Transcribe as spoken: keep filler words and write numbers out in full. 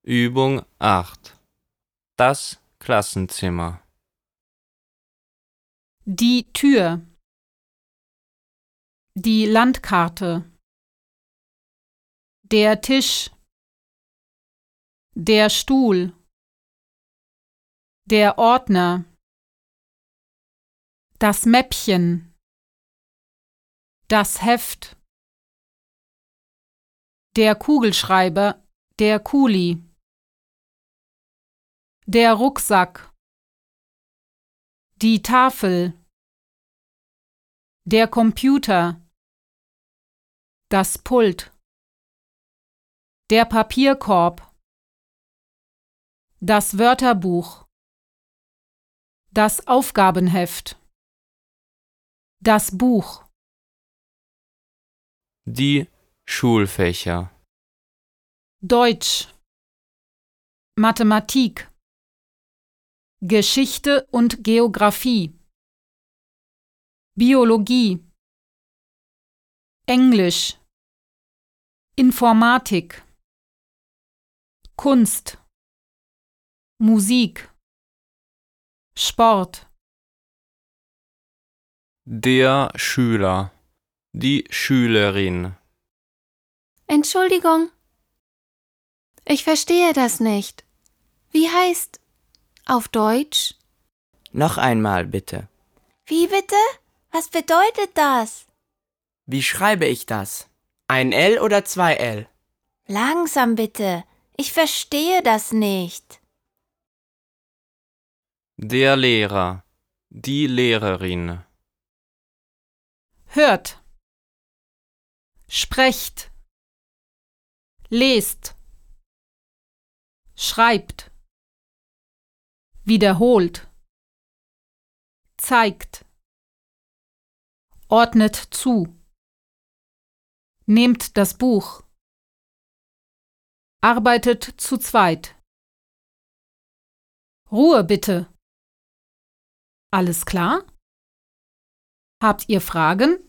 Übung acht. Das Klassenzimmer. Die Tür. Die Landkarte. Der Tisch. Der Stuhl. Der Ordner. Das Mäppchen. Das Heft. Der Kugelschreiber. Der Kuli. Der Rucksack. Die Tafel. Der Computer. Das Pult. Der Papierkorb. Das Wörterbuch. Das Aufgabenheft. Das Buch. Die Schulfächer. Deutsch. Mathematik. Geschichte und Geographie. Biologie. Englisch. Informatik. Kunst. Musik. Sport. Der Schüler. Die Schülerin. Entschuldigung. Ich verstehe das nicht. Wie heißt auf Deutsch? Noch einmal bitte. Wie bitte? Was bedeutet das? Wie schreibe ich das? Ein L oder zwei L? Langsam bitte. Ich verstehe das nicht. Der Lehrer. Die Lehrerin. Hört. Sprecht. Lest. Schreibt. Wiederholt. Zeigt. Ordnet zu. Nehmt das Buch. Arbeitet zu zweit. Ruhe bitte. Alles klar? Habt ihr Fragen?